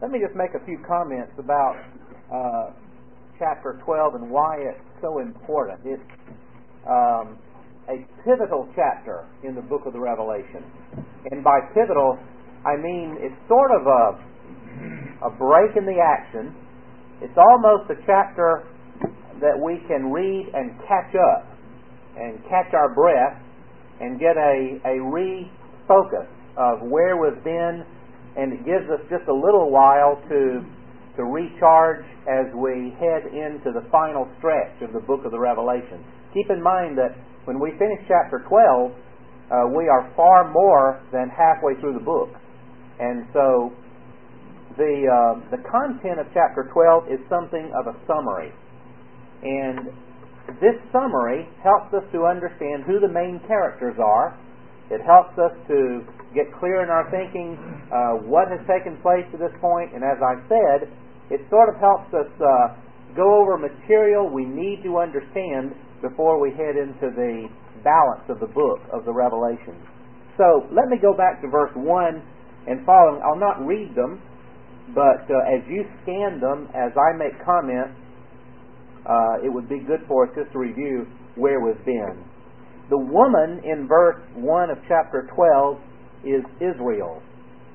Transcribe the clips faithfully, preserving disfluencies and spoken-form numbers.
Let me just make a few comments about uh, chapter twelve and why it's so important. It's um, a pivotal chapter in the book of the Revelation. And by pivotal, I mean it's sort of a, a break in the action. It's almost a chapter that we can read and catch up and catch our breath and get a, a refocus of where we've been, and it gives us just a little while to to recharge as we head into the final stretch of the book of the Revelation. Keep in mind that when we finish chapter twelve, uh, we are far more than halfway through the book. And so the uh, the content of chapter twelve is something of a summary. And this summary helps us to understand who the main characters are. It helps us to get clear in our thinking uh, what has taken place to this point. And as I said, it sort of helps us uh, go over material we need to understand before we head into the balance of the book of the Revelation. So let me go back to verse one and following. I'll not read them, but uh, as you scan them, as I make comments, uh, it would be good for us just to review where we've been. The woman in verse one of chapter twelve is Israel.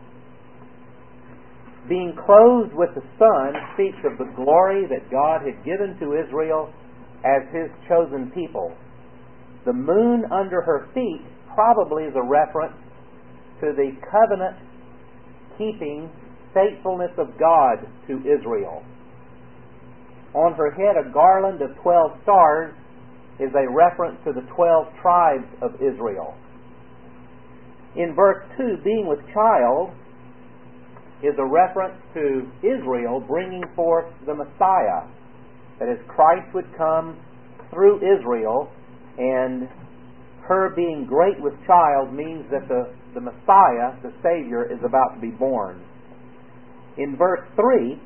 Being clothed with the sun speaks of the glory that God had given to Israel as His chosen people. The moon under her feet probably is a reference to the covenant-keeping faithfulness of God to Israel. On her head a garland of twelve stars is a reference to the twelve tribes of Israel. In verse two, being with child is a reference to Israel bringing forth the Messiah. That is, Christ would come through Israel, and her being great with child means that the, the Messiah, the Savior, is about to be born. In verse three,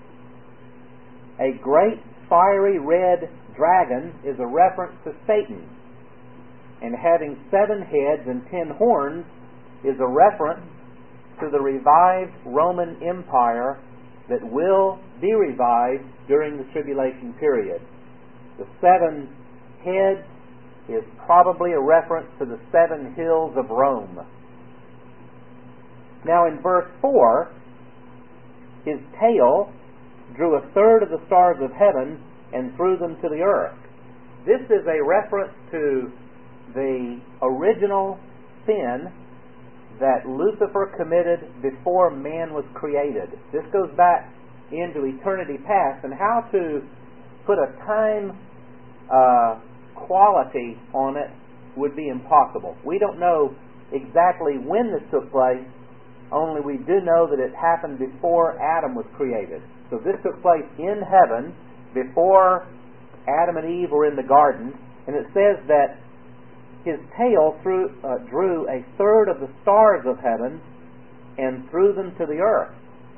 a great fiery red dragon is a reference to Satan, and having seven heads and ten horns is a reference to the revived Roman Empire that will be revived during the tribulation period. The seven heads is probably a reference to the seven hills of Rome. Now in verse four, his tail drew a third of the stars of heaven and threw them to the earth. This is a reference to the original sin that Lucifer committed before man was created. This goes back into eternity past, and how to put a time uh, quality on it would be impossible. We don't know exactly when this took place, only we do know that it happened before Adam was created. So this took place in heaven before Adam and Eve were in the garden, and it says that his tail threw, uh, drew a third of the stars of heaven and threw them to the earth.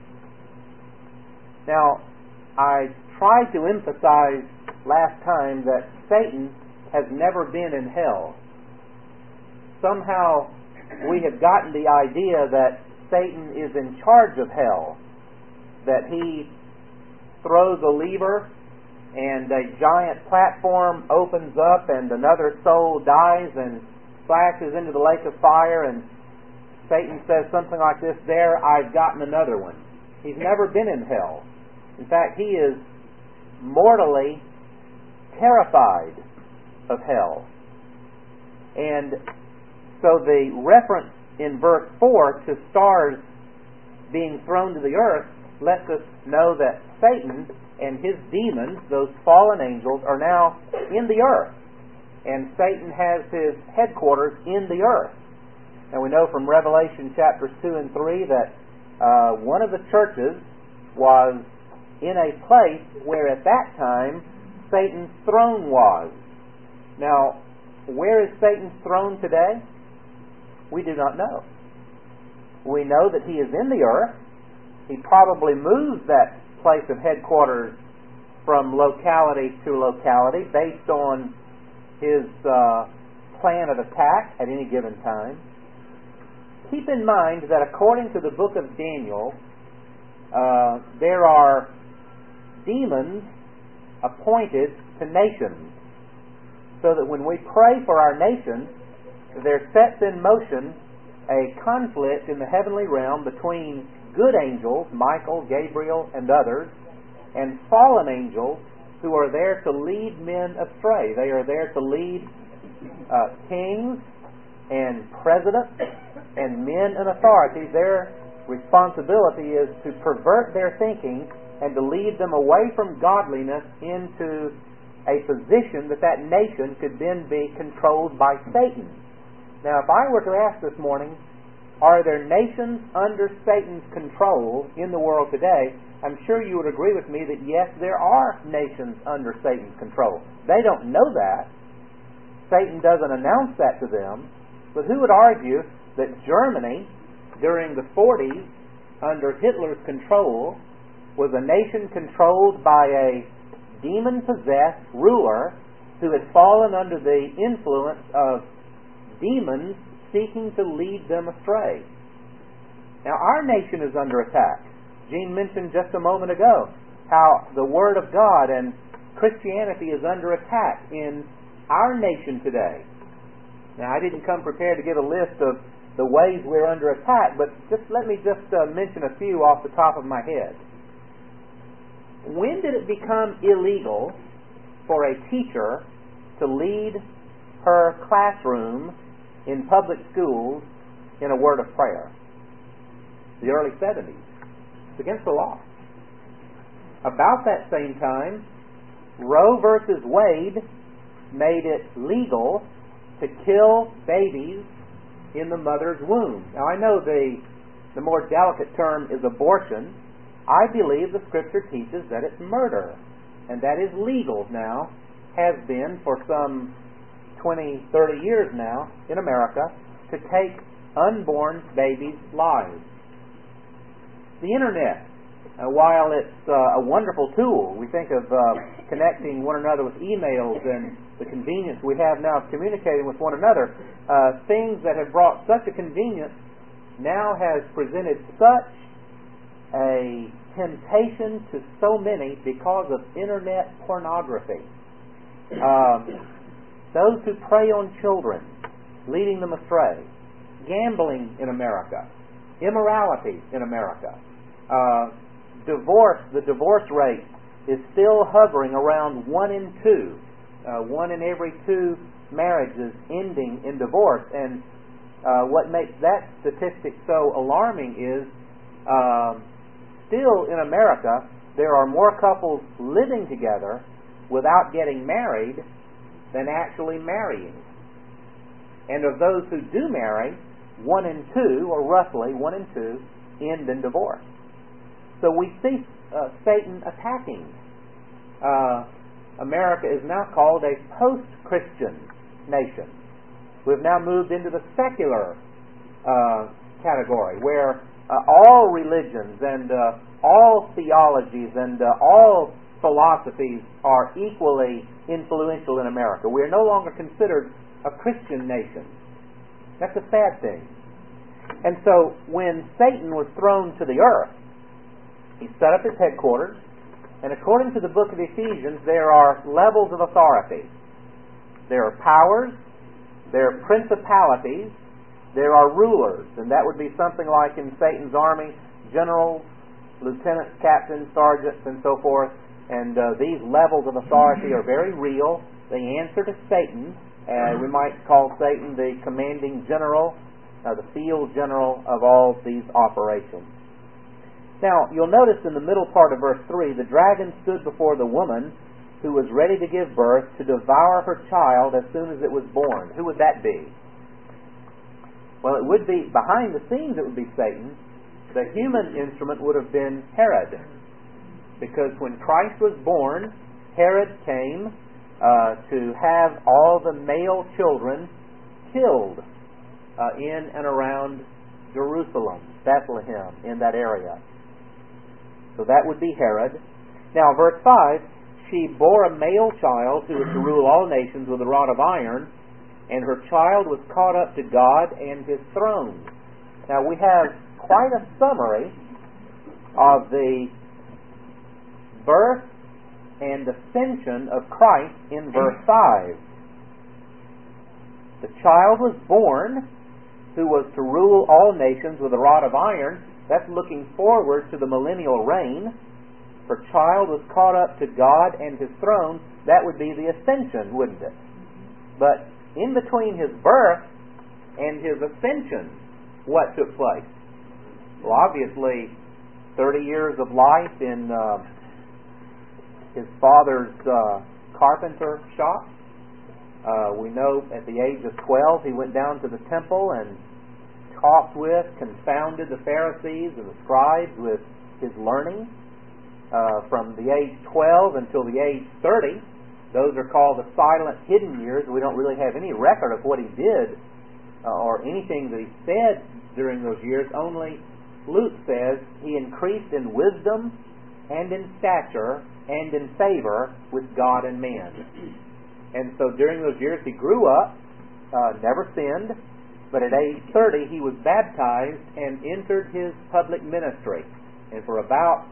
Now, I tried to emphasize last time that Satan has never been in hell. Somehow we have gotten the idea that Satan is in charge of hell, that he throws a lever and a giant platform opens up and another soul dies and splashes into the lake of fire, and Satan says something like this, "There, I've gotten another one." He's never been in hell. In fact, he is mortally terrified of hell. And so the reference in verse four to stars being thrown to the earth lets us know that Satan and his demons, those fallen angels, are now in the earth. And Satan has his headquarters in the earth. And we know from Revelation chapters two and three that uh, one of the churches was in a place where at that time Satan's throne was. Now, where is Satan's throne today? We do not know. We know that he is in the earth. He probably moves that place of headquarters from locality to locality based on his uh, plan of attack at any given time. Keep in mind that according to the book of Daniel, uh, there are demons appointed to nations, so that when we pray for our nation, there sets in motion a conflict in the heavenly realm between good angels, Michael, Gabriel, and others, and fallen angels who are there to lead men astray. They are there to lead uh, kings and presidents and men in authority. Their responsibility is to pervert their thinking and to lead them away from godliness into a position that that nation could then be controlled by Satan. Now, if I were to ask this morning, are there nations under Satan's control in the world today? I'm sure you would agree with me that yes, there are nations under Satan's control. They don't know that. Satan doesn't announce that to them. But who would argue that Germany, during the forties, under Hitler's control, was a nation controlled by a demon-possessed ruler who had fallen under the influence of demons seeking to lead them astray? Now, our nation is under attack. Gene mentioned just a moment ago how the Word of God and Christianity is under attack in our nation today. Now, I didn't come prepared to give a list of the ways we're under attack, but just let me just uh, mention a few off the top of my head. When did it become illegal for a teacher to lead her classroom in public schools in a word of prayer? The early seventies. It's against the law. About that same time, Roe versus Wade made it legal to kill babies in the mother's womb. Now, I know the, the more delicate term is abortion. I believe the Scripture teaches that it's murder, and that is legal now, has been for some twenty, thirty years now in America, to take unborn babies' lives. The Internet, uh, while it's uh, a wonderful tool, we think of uh, connecting one another with emails and the convenience we have now of communicating with one another, uh, things that have brought such a convenience now has presented such a temptation to so many because of Internet pornography. Um, those who prey on children, leading them astray, gambling in America, immorality in America, uh, divorce, the divorce rate is still hovering around one in two. Uh, one in every two marriages ending in divorce. And uh, what makes that statistic so alarming is um, still in America there are more couples living together without getting married than actually marrying. And of those who do marry, one in two, or roughly one in two, end in divorce. So we see uh, Satan attacking. Uh, America is now called a post-Christian nation. We've now moved into the secular uh, category, where uh, all religions and uh, all theologies and uh, all philosophies are equally influential in America. We are no longer considered a Christian nation. That's a sad thing. And so when Satan was thrown to the earth, he set up his headquarters, and according to the book of Ephesians, there are levels of authority. There are powers, there are principalities, there are rulers, and that would be something like in Satan's army, generals, lieutenants, captains, sergeants, and so forth. And uh, these levels of authority are very real. They answer to Satan. Uh, we might call Satan the commanding general, uh, the field general of all these operations. Now, you'll notice in the middle part of verse three, the dragon stood before the woman who was ready to give birth to devour her child as soon as it was born. Who would that be? Well, it would be, behind the scenes it would be Satan. The human instrument would have been Herod. Because when Christ was born, Herod came uh, to have all the male children killed uh, in and around Jerusalem, Bethlehem, in that area. So that would be Herod. Now, verse five, she bore a male child who was to rule all nations with a rod of iron, and her child was caught up to God and His throne. Now, we have quite a summary of the birth and ascension of Christ in verse five. The child was born who was to rule all nations with a rod of iron. That's looking forward to the millennial reign. For child was caught up to God and His throne. That would be the ascension, wouldn't it? But in between His birth and His ascension, what took place? Well, obviously, thirty years of life in uh, His father's uh, carpenter shop. Uh, we know at the age of twelve, He went down to the temple and talked with, confounded the Pharisees and the scribes with His learning. Uh, from the age twelve until the age thirty, those are called the silent, hidden years. We don't really have any record of what He did uh, or anything that He said during those years. Only Luke says He increased in wisdom and in stature and in favor with God and man. And so during those years He grew up, uh, never sinned, but at age thirty He was baptized and entered His public ministry. And for about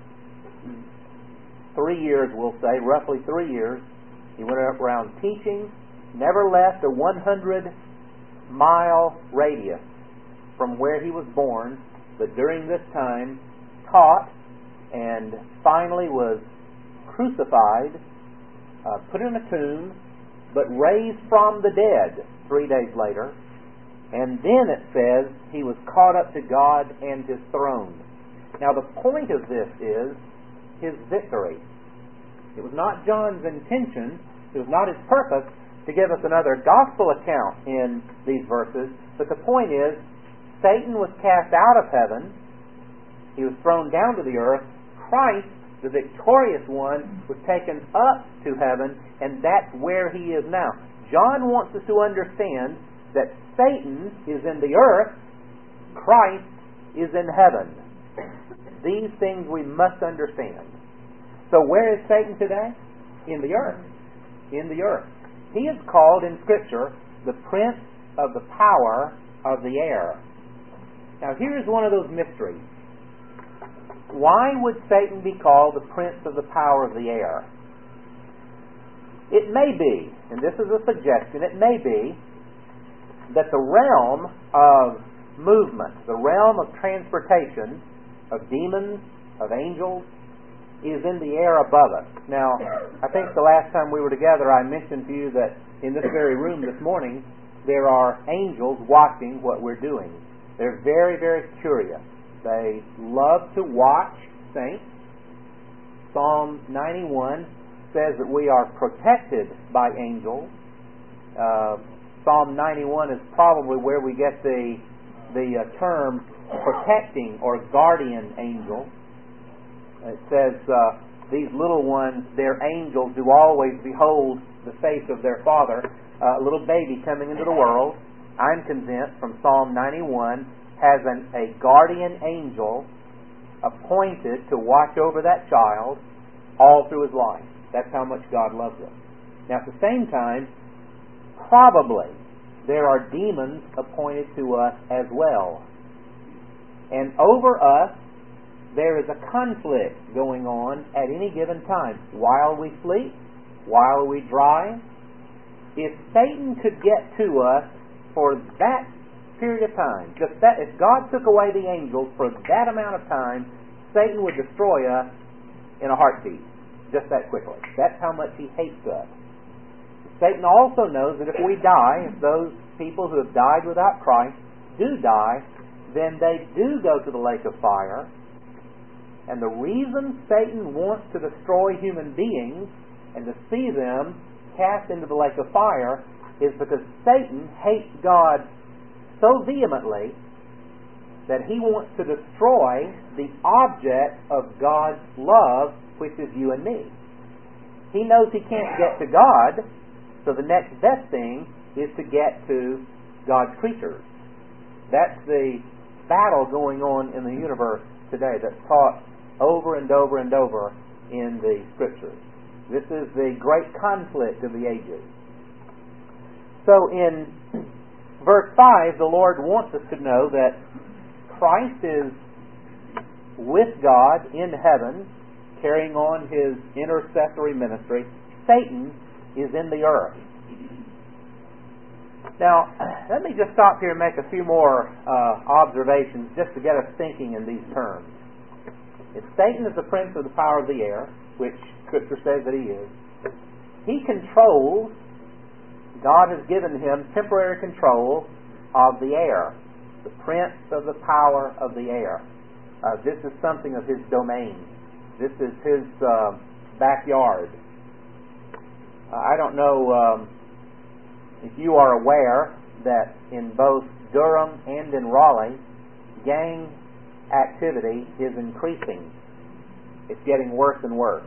three years, we'll say, roughly three years, He went around teaching, never left a one hundred mile radius from where He was born, but during this time taught and finally was crucified, uh, put in a tomb, but raised from the dead three days later. And then it says He was caught up to God and His throne. Now the point of this is His victory. It was not John's intention, it was not his purpose to give us another gospel account in these verses, but the point is, Satan was cast out of heaven, he was thrown down to the earth, Christ, the victorious one, was taken up to heaven, and that's where He is now. John wants us to understand that Satan is in the earth, Christ is in heaven. These things we must understand. So where is Satan today? In the earth. In the earth. He is called in Scripture the prince of the power of the air. Now here's one of those mysteries. Why would Satan be called the prince of the power of the air? It may be, and this is a suggestion, it may be that the realm of movement, the realm of transportation of demons, of angels, is in the air above us. Now, I think the last time we were together I mentioned to you that in this very room this morning there are angels watching what we're doing. They're very, very curious. They love to watch saints. Psalm ninety-one says that we are protected by angels. Uh, Psalm ninety-one is probably where we get the the uh, term protecting or guardian angel. It says, uh, these little ones, their angels do always behold the face of their Father. Uh, a little baby coming into the world, I'm convinced, from Psalm ninety-one, has an, a guardian angel appointed to watch over that child all through his life. That's how much God loves him. Now, at the same time, probably there are demons appointed to us as well. And over us, there is a conflict going on at any given time. While we sleep, while we drive, if Satan could get to us for that period of time, just that, if God took away the angels for that amount of time, Satan would destroy us in a heartbeat, just that quickly. That's how much he hates us. Satan also knows that if we die, if those people who have died without Christ do die, then they do go to the lake of fire. And the reason Satan wants to destroy human beings and to see them cast into the lake of fire is because Satan hates God so vehemently that he wants to destroy the object of God's love, which is you and me. He knows he can't get to God, so the next best thing is to get to God's creatures. That's the battle going on in the universe today that's taught over and over and over in the Scriptures. This is the great conflict of the ages. So in verse five, the Lord wants us to know that Christ is with God in heaven, carrying on his intercessory ministry. Satan is in the earth. Now, let me just stop here and make a few more uh, observations just to get us thinking in these terms. If Satan is the prince of the power of the air, which Scripture says that he is, he controls, God has given him temporary control of the air, the prince of the power of the air. Uh, this is something of his domain. This is his uh, backyard. Uh, I don't know um, if you are aware that in both Durham and in Raleigh, gang activity is increasing. It's getting worse and worse.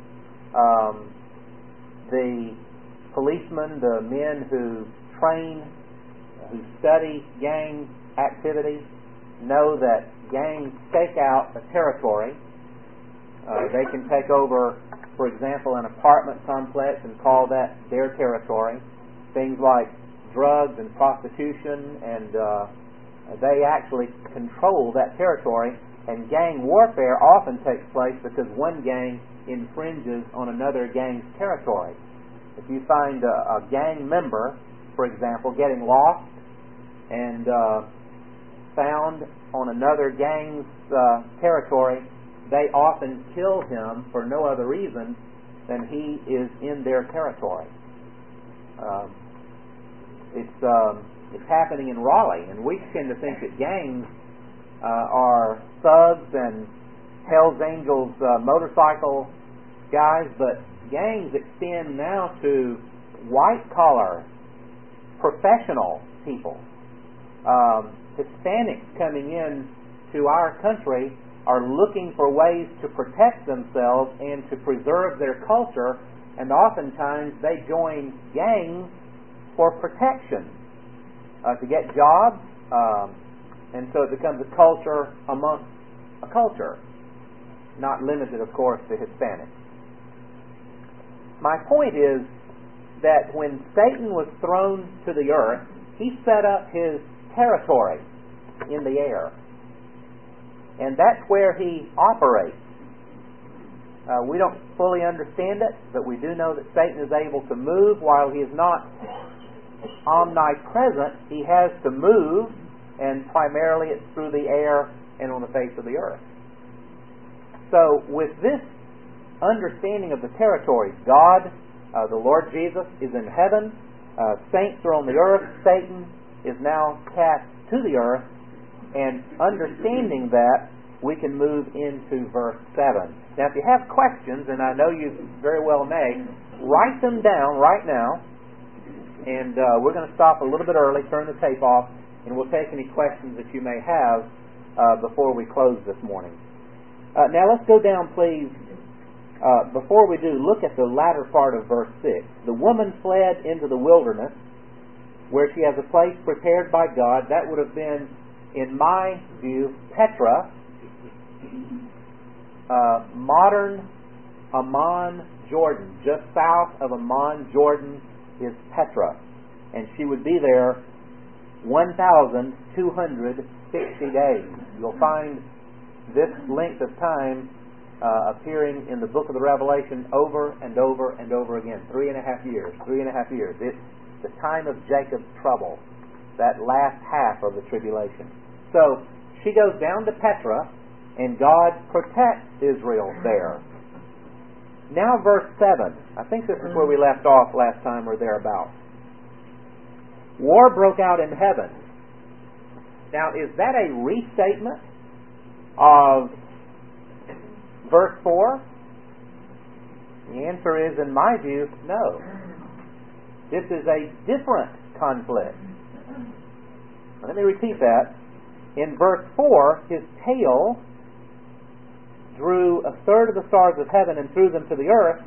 Um, the policemen, the men who train, who study gang activity, know that gangs stake out a territory. Uh, they can take over, for example, an apartment complex and call that their territory. Things like drugs and prostitution, and uh, they actually control that territory. And gang warfare often takes place because one gang infringes on another gang's territory. If you find a, a gang member, for example, getting lost and uh, found on another gang's uh, territory, they often kill him for no other reason than he is in their territory. Um, it's um, it's happening in Raleigh, and we tend to think that gangs uh, are thugs and Hell's Angels uh, motorcycle guys, but gangs extend now to white-collar, professional people. Um, Hispanics coming in to our country are looking for ways to protect themselves and to preserve their culture, and oftentimes they join gangs for protection, uh, to get jobs, um, and so it becomes a culture amongst a culture, not limited, of course, to Hispanics. My point is that when Satan was thrown to the earth, he set up his territory in the air. And that's where he operates. Uh, we don't fully understand it, but we do know that Satan is able to move. While he is not omnipresent, he has to move, and primarily it's through the air and on the face of the earth. So with this understanding of the territories, God, uh, the Lord Jesus, is in heaven, uh, saints are on the earth, Satan is now cast to the earth, and understanding that, we can move into verse seven. Now, if you have questions, and I know you very well may, write them down right now, and uh, we're going to stop a little bit early, turn the tape off, and we'll take any questions that you may have uh, before we close this morning. Uh, now, let's go down, please. Uh, before we do, look at the latter part of verse six. The woman fled into the wilderness, where she has a place prepared by God. That would have been, in my view, Petra, uh, modern Amman, Jordan. Just south of Amman, Jordan, is Petra. And she would be there one thousand two hundred sixty days. You'll find this length of time uh, appearing in the book of the Revelation over and over and over again. Three and a half years. Three and a half years. It's the time of Jacob's trouble, that last half of the tribulation. So she goes down to Petra, and God protects Israel there. Now verse seven. I think this is where we left off last time or thereabouts. War broke out in heaven. Now, is that a restatement of verse four? The answer is, in my view, no. This is a different conflict. Let me repeat that. In verse four, his tail drew a third of the stars of heaven and threw them to the earth.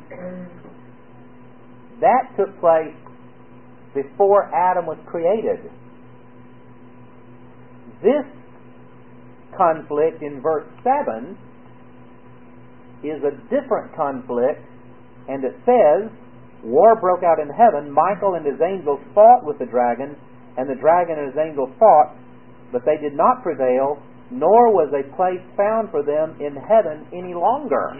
That took place before Adam was created. This conflict in verse seven is a different conflict, and it says, war broke out in heaven, Michael and his angels fought with the dragon, and the dragon and his angels fought, but they did not prevail, nor was a place found for them in heaven any longer.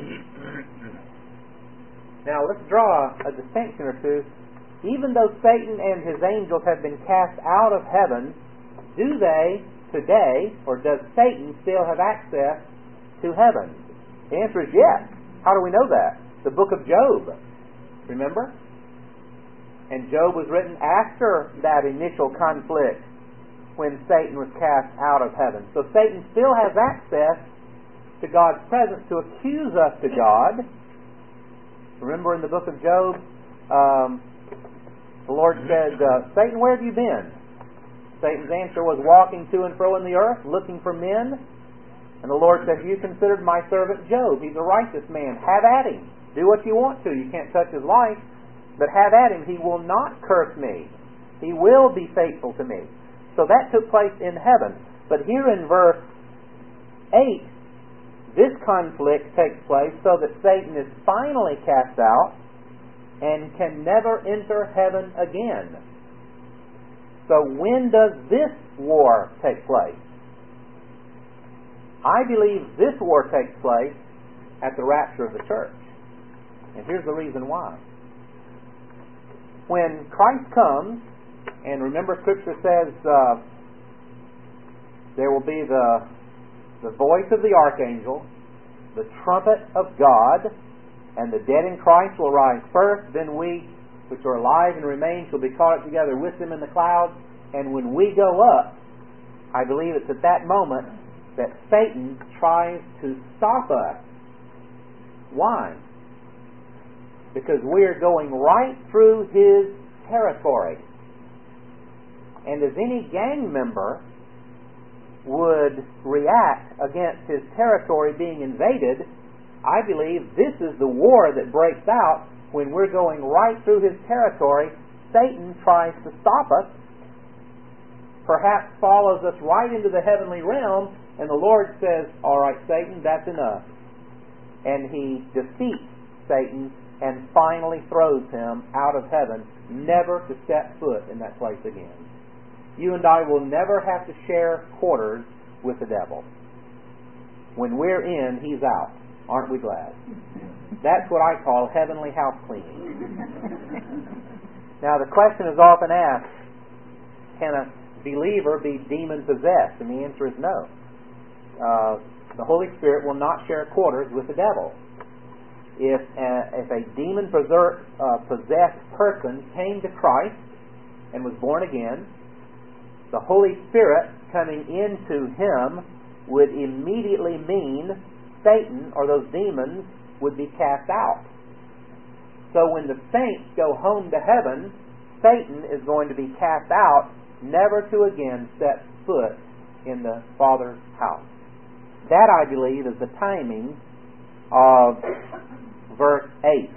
Now let's draw a distinction or two. Even though Satan and his angels have been cast out of heaven, do they today, or does Satan still have access to heaven? The answer is yes. How do we know that? The book of Job, remember? And Job was written after that initial conflict when Satan was cast out of heaven. So Satan still has access to God's presence to accuse us to God. Remember in the book of Job, um, the Lord said, uh, Satan, where have you been? Satan's answer was, walking to and fro in the earth, looking for men. And the Lord said, you considered my servant Job. He's a righteous man. Have at him. Do what you want to. You can't touch his life. But have at him. He will not curse me. He will be faithful to me. So that took place in heaven. But here in verse eight, this conflict takes place so that Satan is finally cast out and can never enter heaven again. So when does this war take place? I believe this war takes place at the rapture of the church. And here's the reason why. When Christ comes, and remember Scripture says uh, there will be the, the voice of the archangel, the trumpet of God, and the dead in Christ will rise first, then we, which are alive and remain, shall be caught up together with them in the clouds. And when we go up, I believe it's at that moment that Satan tries to stop us. Why? Because we are going right through his territory. And as any gang member would react against his territory being invaded, I believe this is the war that breaks out when we're going right through his territory. Satan tries to stop us, perhaps follows us right into the heavenly realm, and the Lord says, all right, Satan, that's enough. And he defeats Satan and finally throws him out of heaven, never to step foot in that place again. You and I will never have to share quarters with the devil. When we're in, he's out. Aren't we glad? That's what I call heavenly house cleaning. Now the question is often asked, can a believer be demon-possessed? And the answer is no. Uh, the Holy Spirit will not share quarters with the devil. If a, if a demon-possessed person came to Christ and was born again, the Holy Spirit coming into him would immediately mean Satan or those demons would be cast out. So when the saints go home to heaven, Satan is going to be cast out, never to again set foot in the Father's house. That, I believe, is the timing of verse eight.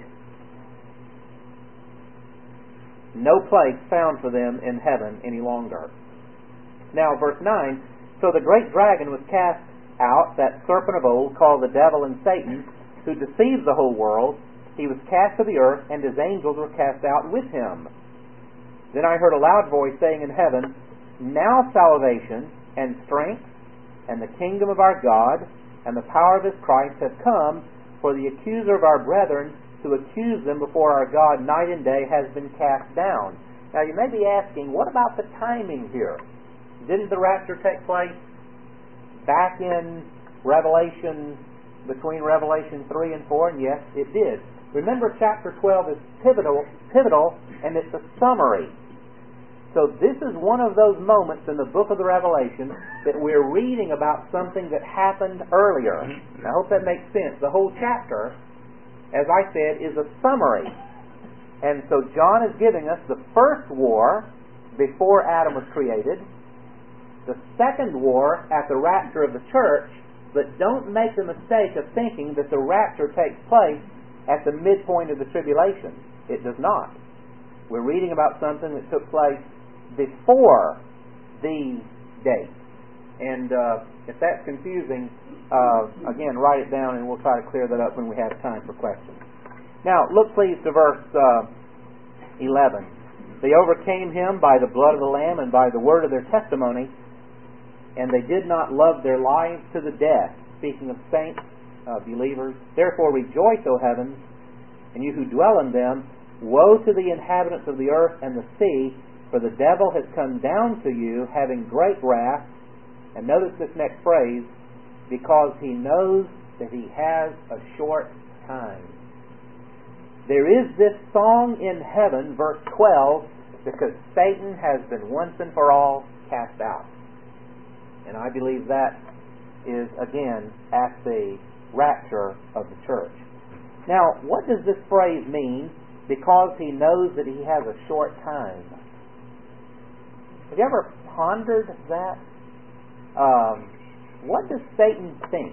No place found for them in heaven any longer. Now, verse nine, so the great dragon was cast out, that serpent of old, called the devil and Satan, who deceives the whole world. He was cast to the earth, and his angels were cast out with him. Then I heard a loud voice saying in heaven, now salvation and strength and the kingdom of our God and the power of his Christ have come, for the accuser of our brethren, to accuse them before our God night and day, has been cast down. Now you may be asking, what about the timing here? Didn't the rapture take place back in Revelation, between Revelation three and four? And yes, it did. Remember, chapter twelve is pivotal, pivotal, and it's a summary. So this is one of those moments in the book of the Revelation that we're reading about something that happened earlier. And I hope that makes sense. The whole chapter, as I said, is a summary. And so John is giving us the first war before Adam was created, the second war at the rapture of the church, but don't make the mistake of thinking that the rapture takes place at the midpoint of the tribulation. It does not. We're reading about something that took place before these dates. And uh, if that's confusing, uh, again, write it down and we'll try to clear that up when we have time for questions. Now, look please to verse uh, eleven. They overcame him by the blood of the Lamb and by the word of their testimony, and they did not love their lives to the death. Speaking of saints, uh, believers. Therefore rejoice, O heavens, and you who dwell in them. Woe to the inhabitants of the earth and the sea, for the devil has come down to you, having great wrath. And notice this next phrase, because he knows that he has a short time. There is this song in heaven, verse twelve, because Satan has been once and for all cast out. And I believe that is, again, at the rapture of the church. Now, what does this phrase mean, because he knows that he has a short time? Have you ever pondered that? Um, what does Satan think?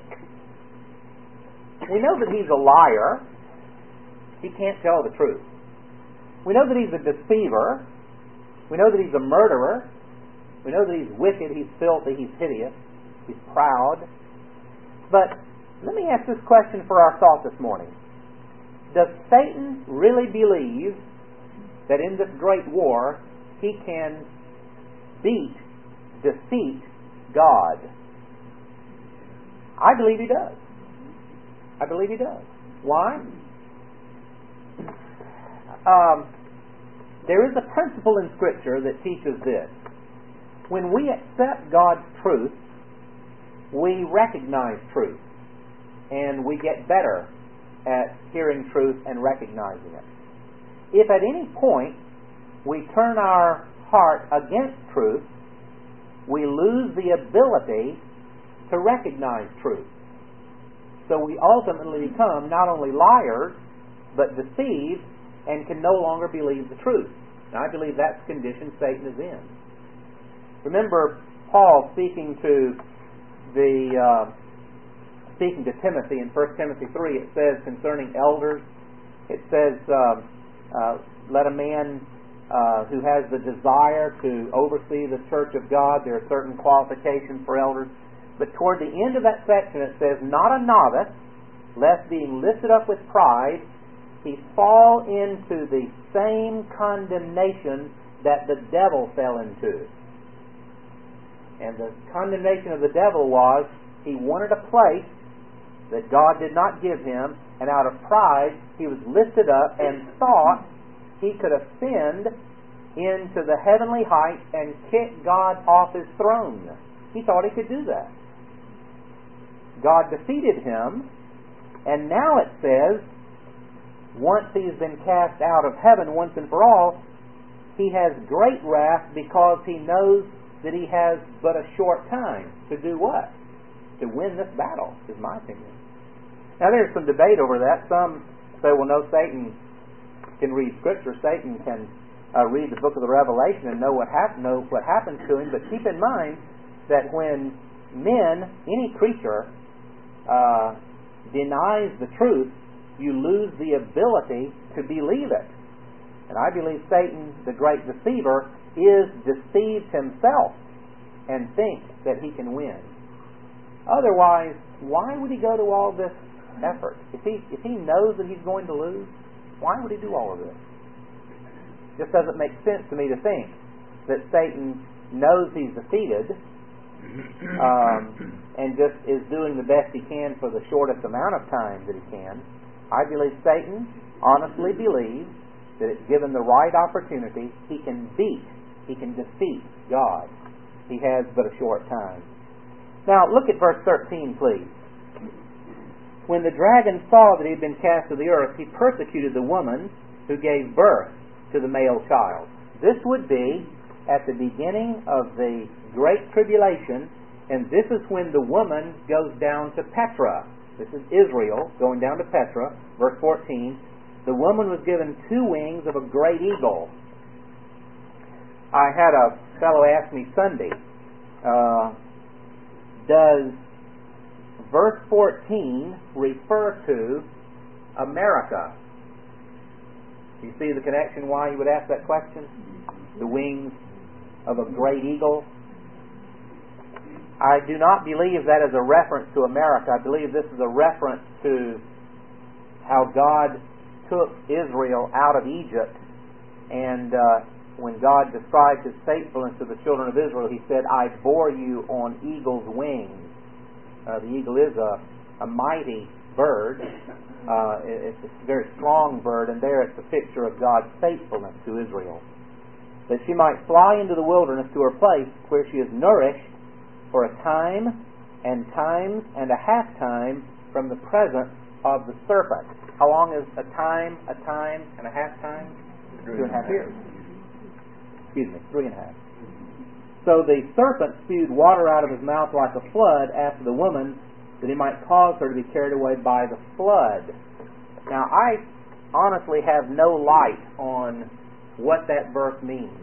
We know that he's a liar. He can't tell the truth. We know that he's a deceiver. We know that he's a murderer. We know that he's wicked, he's filthy, he's hideous, he's proud. But let me ask this question for our thought this morning. Does Satan really believe that in this great war he can beat, defeat God? I believe he does. I believe he does. Why? Um, there is a principle in Scripture that teaches this. When we accept God's truth, we recognize truth, and we get better at hearing truth and recognizing it. If at any point we turn our heart against truth, we lose the ability to recognize truth. So we ultimately become not only liars, but deceived, and can no longer believe the truth. And I believe that's the condition Satan is in. Remember Paul speaking to the uh, speaking to Timothy in First Timothy three. It says concerning elders, it says, uh, uh, "Let a man uh, who has the desire to oversee the church of God." There are certain qualifications for elders. But toward the end of that section, it says, "Not a novice, lest being lifted up with pride, he fall into the same condemnation that the devil fell into." And the condemnation of the devil was, he wanted a place that God did not give him, and out of pride, he was lifted up and thought he could ascend into the heavenly heights and kick God off his throne. He thought he could do that. God defeated him, and now it says, once he's been cast out of heaven once and for all, he has great wrath because he knows that he has but a short time to do what? To win this battle, is my opinion. Now there's some debate over that. Some say, well, no, Satan can read Scripture. Satan can uh, read the book of the Revelation and know what, hap- know what happens to him. But keep in mind that when men, any creature, uh, denies the truth, you lose the ability to believe it. And I believe Satan, the great deceiver, is deceived himself and thinks that he can win. Otherwise, why would he go to all this effort? If he if he knows that he's going to lose, why would he do all of this? It just doesn't make sense to me to think that Satan knows he's defeated um, and just is doing the best he can for the shortest amount of time that he can. I believe Satan honestly believes that if given the right opportunity, he can beat, he can defeat God. He has but a short time. Now, look at verse thirteen, please. When the dragon saw that he had been cast to the earth, he persecuted the woman who gave birth to the male child. This would be at the beginning of the Great Tribulation, and this is when the woman goes down to Petra. This is Israel going down to Petra, verse fourteen. The woman was given two wings of a great eagle. I had a fellow ask me Sunday, uh, does verse fourteen refer to America? Do you see the connection why you would ask that question? The wings of a great eagle? I do not believe that is a reference to America. I believe this is a reference to how God took Israel out of Egypt and uh, when God described His faithfulness to the children of Israel, He said, I bore you on eagle's wings. Uh, the eagle is a, a mighty bird. Uh, it's a very strong bird, and there it's a picture of God's faithfulness to Israel. That she might fly into the wilderness to her place where she is nourished for a time and times and a half time from the presence of the serpent. How long is a time, a time, and a half time? Two and a half years. Excuse me, three and a half. So the serpent spewed water out of his mouth like a flood after the woman, that he might cause her to be carried away by the flood. Now, I honestly have no light on what that verse means.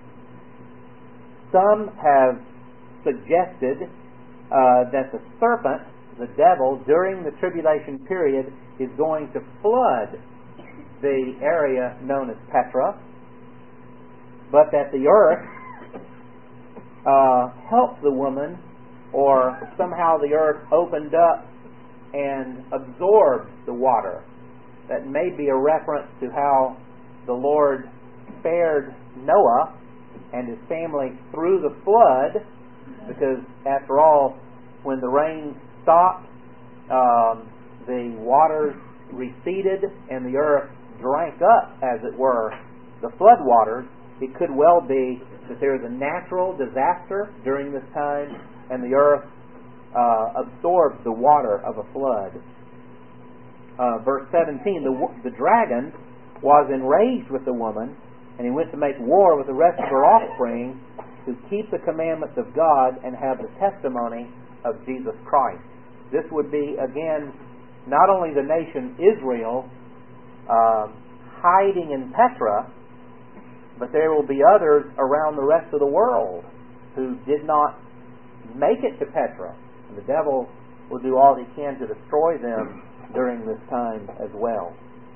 Some have suggested uh, that the serpent, the devil, during the tribulation period is going to flood the area known as Petra, but that the earth uh, helped the woman, or somehow the earth opened up and absorbed the water. That may be a reference to how the Lord spared Noah and his family through the flood, because after all, when the rain stopped, um, the waters receded and the earth drank up, as it were, the flood waters. It could well be that there is a natural disaster during this time, and the earth uh, absorbs the water of a flood. Uh, verse seventeen, the, the dragon was enraged with the woman, and he went to make war with the rest of her offspring to keep the commandments of God and have the testimony of Jesus Christ. This would be, again, not only the nation Israel uh, hiding in Petra, but there will be others around the rest of the world who did not make it to Petra. And the devil will do all he can to destroy them during this time as well.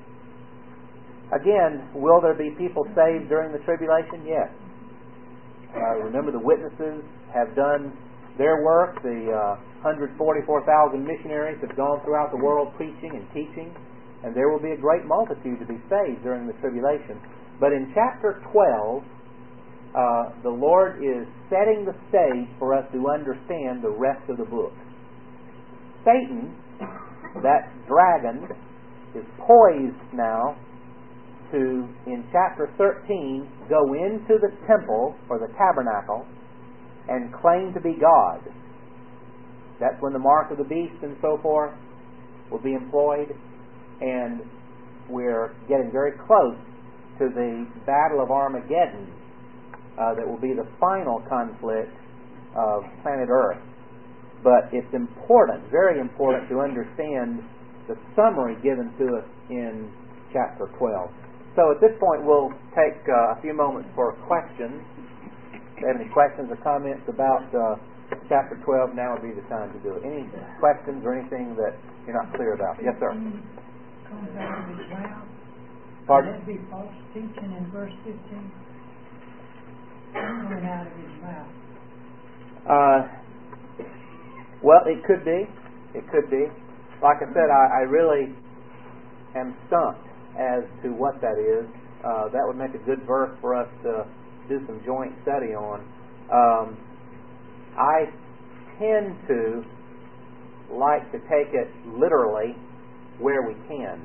Again, will there be people saved during the tribulation? Yes. Uh, remember, the witnesses have done their work. The uh, one hundred forty-four thousand missionaries have gone throughout the world preaching and teaching, and there will be a great multitude to be saved during the tribulation. But in chapter twelve, uh, the Lord is setting the stage for us to understand the rest of the book. Satan, that dragon, is poised now to, in chapter thirteen, go into the temple or the tabernacle and claim to be God. That's when the mark of the beast and so forth will be employed, and we're getting very close to the Battle of Armageddon uh, that will be the final conflict of planet Earth. But it's important, very important, to understand the summary given to us in chapter twelve. So at this point we'll take uh, a few moments for questions. If you have any questions or comments about uh, chapter twelve, now would be the time to do it. Any questions or anything that you're not clear about? Yes, sir. Comes out of his mouth. Pardon? Would that be false teaching in verse fifteen? Coming out of his mouth. Uh, well, it could be. It could be. Like I said, I, I really am stumped as to what that is. Uh, that would make a good verse for us to do some joint study on. Um, I tend to like to take it literally where we can.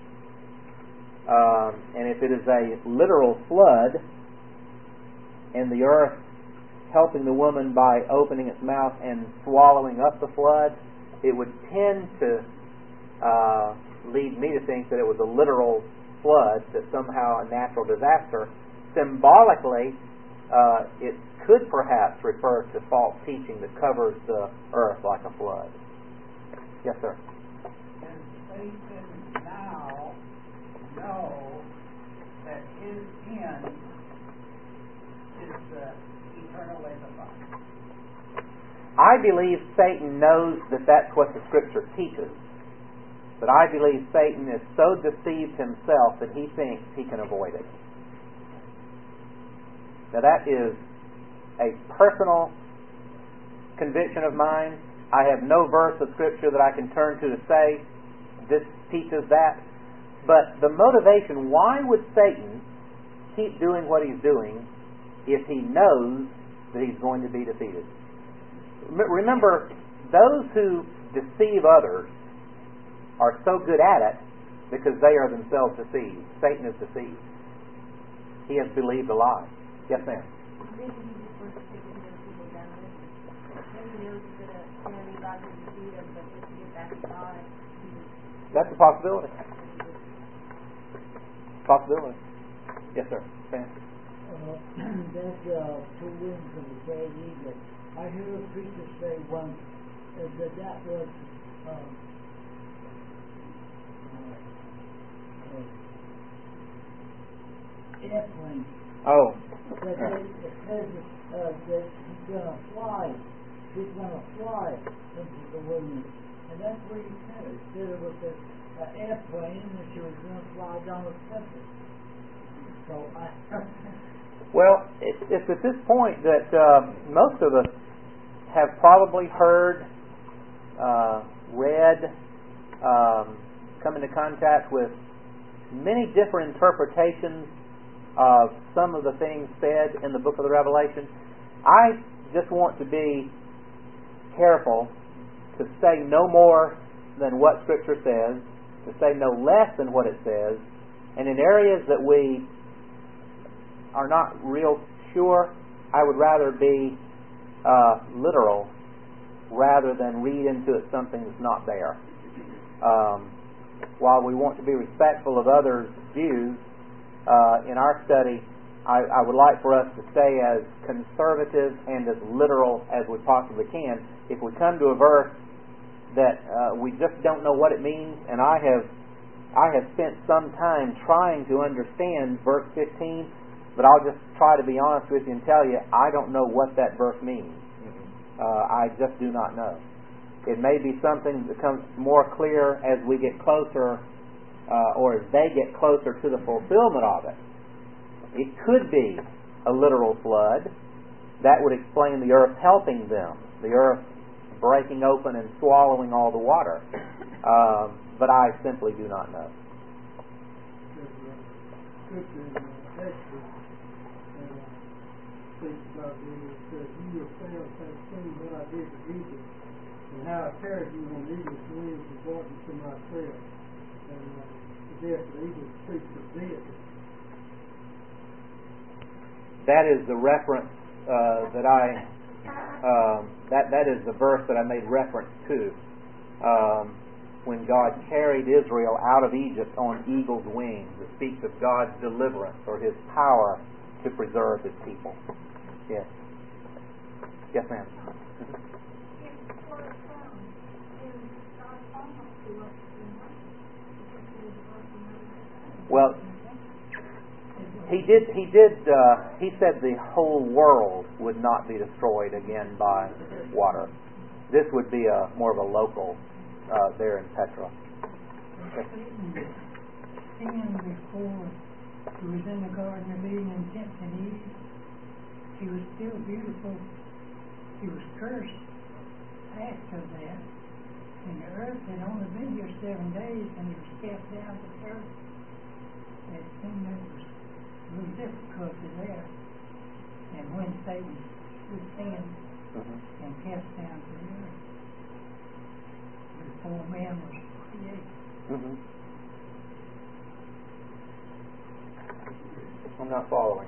Um, and if it is a literal flood, and the earth helping the woman by opening its mouth and swallowing up the flood, it would tend to uh, lead me to think that it was a literal flood, that somehow a natural disaster. Symbolically, uh, it could perhaps refer to false teaching that covers the earth like a flood. Yes, sir. Does Satan now know that his end is the eternal lake of fire? I believe Satan knows that that's what the Scripture teaches. But I believe Satan is so deceived himself that he thinks he can avoid it. Now that is a personal conviction of mine. I have no verse of Scripture that I can turn to to say this teaches that. But the motivation, why would Satan keep doing what he's doing if he knows that he's going to be defeated. Remember, those who deceive others are so good at it because they are themselves deceived. Satan is deceived. He has believed a lie. Yes, ma'am? Maybe he just wants to get those people down. Maybe he knows he's going to, you know, need God to defeat him, but just to get back to God. That's a possibility. Possibility. Yes, sir. Sam? Uh, that uh, two wings of the bad eagle. I heard a preacher say once uh, that that was um, uh, uh, airplane. Oh. That they, it says uh, that he's going to fly. He's going to fly into the wilderness. And that's what he said. He said it was an uh, airplane and she was going to fly down the country. So I... Well, it's, it's at this point that uh, most of us have probably heard, uh, read, um, come into contact with many different interpretations of some of the things said in the book of the Revelation. I just want to be careful to say no more than what Scripture says, to say no less than what it says, and in areas that we are not real sure, I would rather be uh, literal rather than read into it something that's not there. Um, while we want to be respectful of others' views, uh, in our study, I, I would like for us to stay as conservative and as literal as we possibly can. If we come to a verse that uh, we just don't know what it means, and I have I have spent some time trying to understand verse fifteen, but I'll just try to be honest with you and tell you, I don't know what that verse means. Uh, I just do not know. It may be something that becomes more clear as we get closer, uh, or as they get closer to the fulfillment of it. It could be a literal flood. That would explain the earth helping them, the earth breaking open and swallowing all the water. Um, but I simply do not know. About when it says, "You yourselves have seen what I did to Egypt, and how I carried you on eagle's wings and brought you to myself, and uh, therefore eagles speak for deity." That is the reference uh, that I um, that that is the verse that I made reference to um, when God carried Israel out of Egypt on eagle's wings. It speaks of God's deliverance or His power to preserve His people. Yes. Yes, ma'am. Well, he did. He did. Uh, he said the whole world would not be destroyed again by water. This would be a more of a local uh, there in Petra. Sin before he was in the Garden of Eden and tempted Eve. She was still beautiful. He was cursed after that. And the earth had only been here seven days and he was cast down to earth. That seemed that was a little difficulty there. And when Satan was sin Mm-hmm. and cast down to the earth, before man was created. Mm-hmm. I'm not following.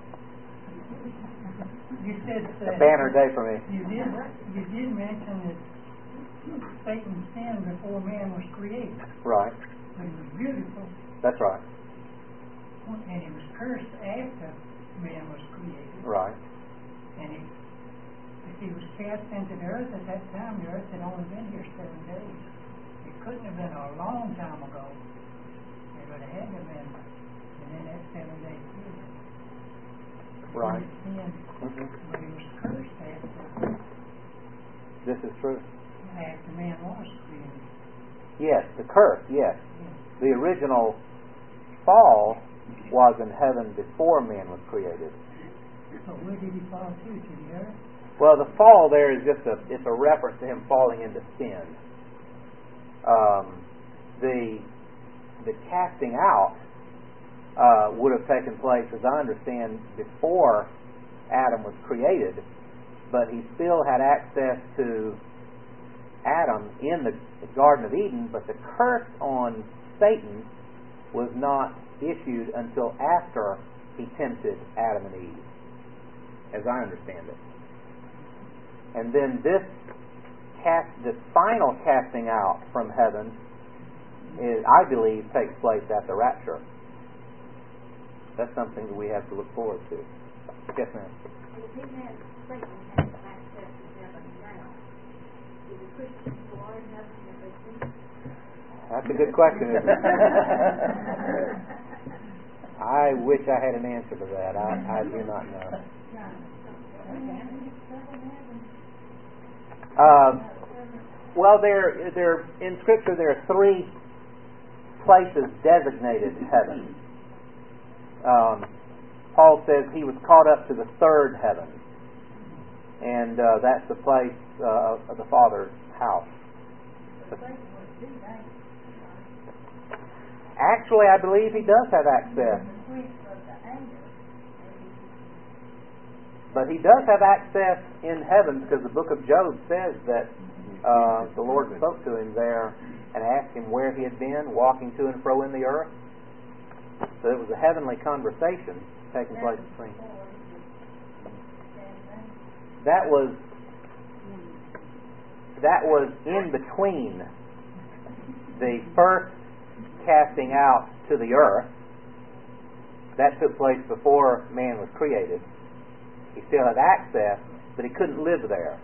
You said A banner day for me. You did. You did mention that Satan sinned before man was created. Right. But he was beautiful. That's right. And he was cursed after man was created. Right. And he, if he was cast into the earth at that time, the earth had only been here seven days. It couldn't have been a long time ago. It would have had to have been within that seven day period. Right. He sinned, Mm-hmm. but he was cursed after, This is true. after man was created. Yes, the curse, yes. Yeah. The original fall was in heaven before man was created. But where did he fall to? To the earth? Well, the fall there is just a it's a reference to him falling into sin. Um, the the casting out uh, would have taken place, as I understand, before Adam was created, but he still had access to Adam in the Garden of Eden, but the curse on Satan was not issued until after he tempted Adam and Eve, as I understand it. And then this cast, this final casting out from heaven, is, I believe, takes place at the rapture. That's something that we have to look forward to. Yes, ma'am. If he had Satan has access to heaven now, do the Christians who are in heaven have they seen? That's a good question, isn't it? I wish I had an answer to that. I, I do not know. Uh, well, there, there in Scripture there are three places designated heaven. Um, Paul says he was caught up to the third heaven, and uh, that's the place uh, of the Father's house. Actually, I believe he does have access. But he does have access in heaven, because the book of Job says that uh, the Lord spoke to him there and asked him where he had been, walking to and fro in the earth. So it was a heavenly conversation taking place between. That was that was in between the first casting out to the earth. That took place before man was created. He still had access, but he couldn't live there.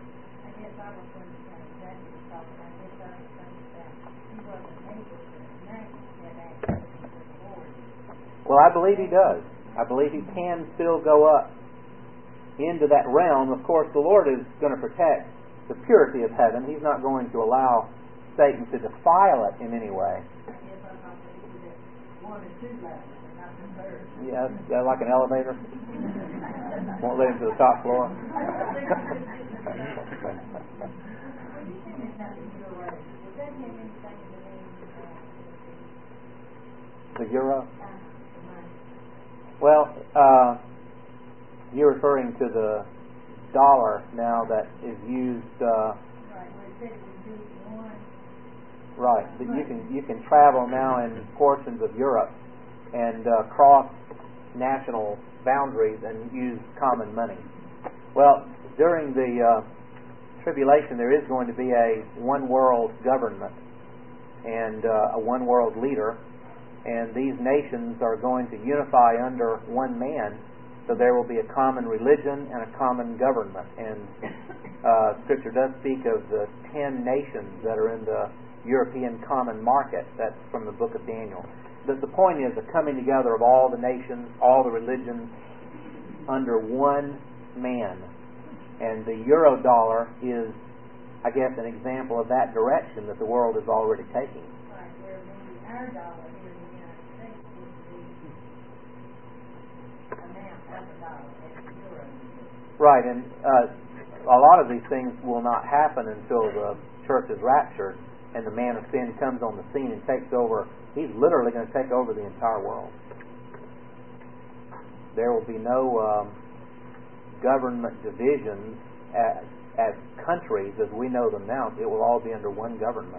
Well, I believe he does. I believe he can still go up into that realm. Of course, the Lord is going to protect the purity of heaven. He's not going to allow Satan to defile it in any way. Yeah, yeah, like an elevator. Won't let him to the top floor. The euro? Well, uh, you're referring to the dollar now that is used. Uh, right, but you can you can travel now in portions of Europe and uh, cross national boundaries and use common money. Well, during the uh, tribulation, there is going to be a one world government and uh, a one world leader. And these nations are going to unify under one man, so there will be a common religion and a common government. And uh, Scripture does speak of the ten nations that are in the European common market. That's from the book of Daniel. But the point is the coming together of all the nations, all the religions, under one man. And the euro dollar is, I guess, an example of that direction that the world is already taking. Right, where maybe our dollar here in the United States would be amount of a dollar as the euro. Right, and uh, a lot of these things will not happen until the church is raptured and the man of sin comes on the scene and takes over. He's literally going to take over the entire world. There will be no um, government divisions as, as countries as we know them now. It will all be under one government.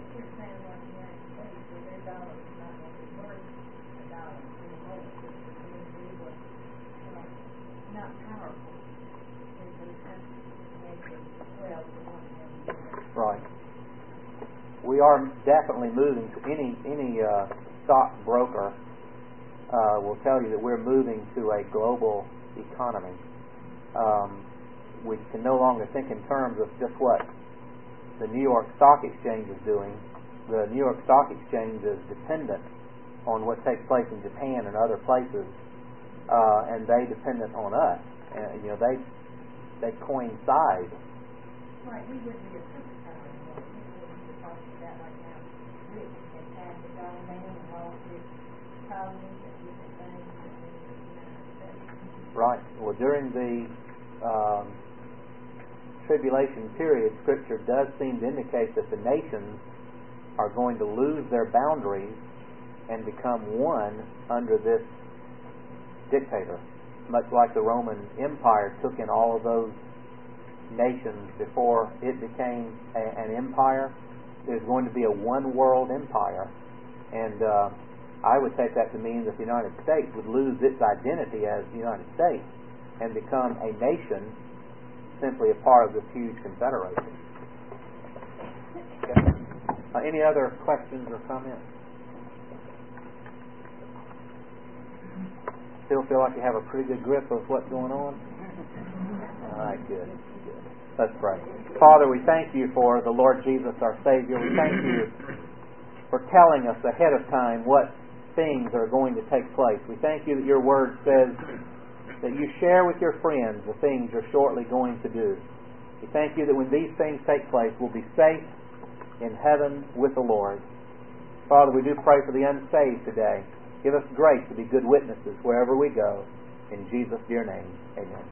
Right. We are definitely moving to any any uh, stockbroker uh, will tell you that we're moving to a global economy. Um, we can no longer think in terms of just what the New York Stock Exchange is doing. The New York Stock Exchange is dependent on what takes place in Japan and other places, uh, and they dependent on us. And you know they they coincide. Right, we wouldn't be a superpower anymore. We wouldn't be talking about like now. Britain has had the John Man and all of his colonies and different things in the United States. Right. Well, during the um, tribulation period, Scripture does seem to indicate that the nations are going to lose their boundaries and become one under this dictator. Much like the Roman Empire took in all of those nations before it became a, an empire, there's going to be a one world empire. And uh, I would take that to mean that the United States would lose its identity as the United States and become a nation, simply a part of this huge confederation. Okay. Uh, any other questions or comments? Still feel like you have a pretty good grip of what's going on? All right, good. good. Let's pray. Father, we thank you for the Lord Jesus, our Savior. We thank you for telling us ahead of time what things are going to take place. We thank you that your word says that you share with your friends the things you're shortly going to do. We thank you that when these things take place, we'll be safe in heaven with the Lord. Father, we do pray for the unsaved today. Give us grace to be good witnesses wherever we go. In Jesus' dear name, amen.